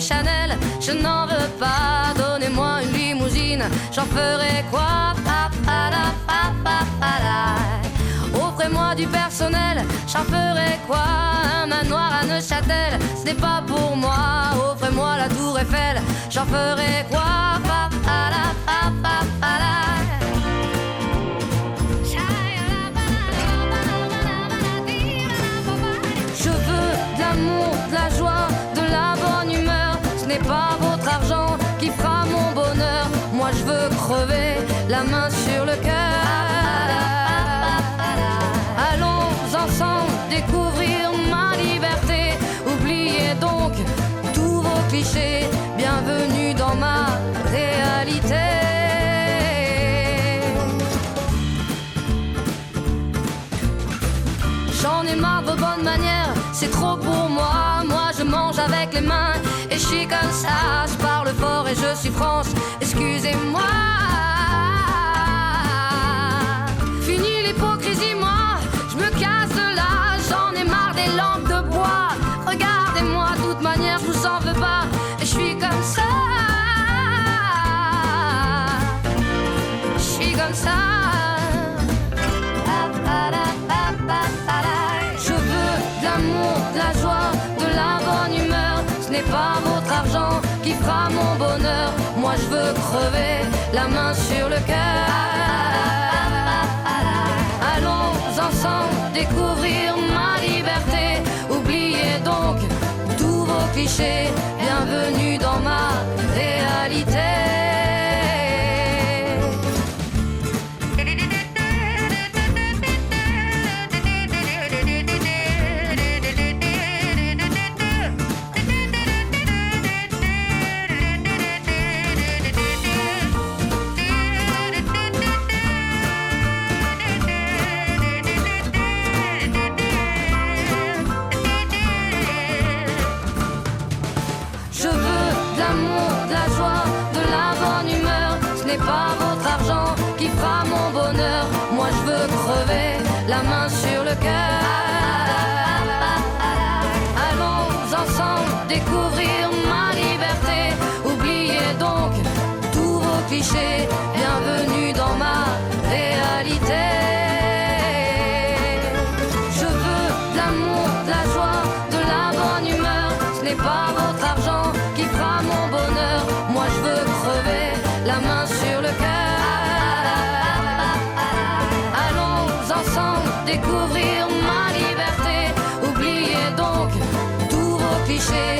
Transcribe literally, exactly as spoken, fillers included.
Chanel, je n'en veux pas. Donnez-moi une limousine, j'en ferai quoi? Pa, pa, la, pa, pa, pa, la. Offrez-moi du personnel, j'en ferai quoi? Un manoir à Neuchâtel, ce n'est pas pour moi. Offrez-moi la tour Eiffel, j'en ferai quoi? Pa, pa, la, pa, pa, pa, la. Je veux de l'amour, de la joie, de la bonne humeur. Ce n'est pas votre argent qui fera mon bonheur. Moi je veux crever, la main sur le cœur. Allons ensemble découvrir ma liberté. Oubliez donc tous vos clichés. Bienvenue dans ma réalité. J'en ai marre de vos bonnes manières, c'est trop pour moi. Moi je mange avec les mains et je suis comme ça. Je parle fort et je suis France, excusez-moi. Fini l'hypocrisie, moi, je me casse de là. J'en ai marre des lampes de bois. Regardez-moi, de toute manière je vous en veux pas. Et je suis comme ça. Je suis comme ça. De la joie, de la bonne humeur. Ce n'est pas votre argent qui fera mon bonheur. Moi je veux crever, la main sur le cœur. Allons ensemble découvrir ma liberté. Oubliez donc tous vos clichés. Bienvenue dans ma réalité. Pas votre argent qui fera mon bonheur. Moi je veux crever, la main sur le cœur. Allons ensemble découvrir ma liberté. Oubliez donc tous vos clichés. Bienvenue dans ma réalité. Je veux de l'amour, de la joie, de la bonne humeur. Ce n'est pas votre argent qui fera mon bonheur. Moi je veux crever, la main sur le cœur. Allons ensemble découvrir ma liberté. Oubliez donc tous vos clichés.